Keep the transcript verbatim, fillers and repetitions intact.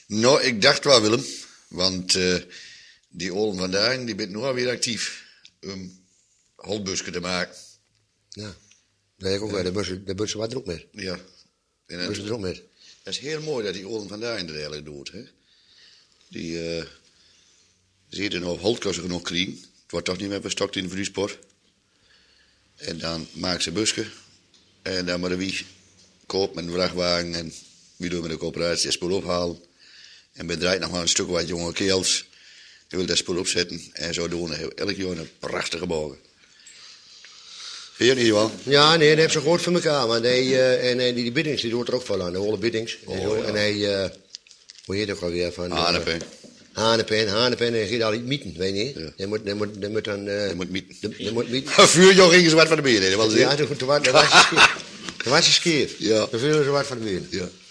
Nou, ik dacht wel, Willem. Want uh, die Olen van Duin, die bent nu alweer actief om holbusken te maken. Ja, dat heb ik ook wel. Daar bus ze wat druk met. Ja. En Daar bus druk met. Dat is heel mooi dat die Olen van Duin er eigenlijk doet. Hè? Die uh, zitten nog holtkosten genoeg krijgen. Het wordt toch niet meer bestokt in de vriesport. En dan maken ze busken. En dan maar wie koopt met een vrachtwagen en wie doet met de coöperatie het spoor ophalen. En bedrijft nog maar een stuk wat jonge kerels. Die wil dat spoor opzetten. En zo doen we elk jaar een prachtige bogen. Vind je niet wel? Ja, nee, dat hebben ze gehoord van elkaar. Maar die, uh, en, uh, die, die biddings, die doet er ook veel aan. De Holle biddings. En, Oh, zo. ja. En hij, uh, hoe heet het ook alweer? Van, uh, Hanepen. Hanepen, Hanepen. En hij gaat al iets mieten, weet je niet? Ja. Die moet, die moet, die moet dan... Uh, Je moet mieten. die moet mieten. Een vuurjoch gingen ze wat van de benen. Dat was Ja, toen, toen, was- toen was hij scheef. Toen was hij scheef. Ja. Toen viel ze wat van de benen. Ja.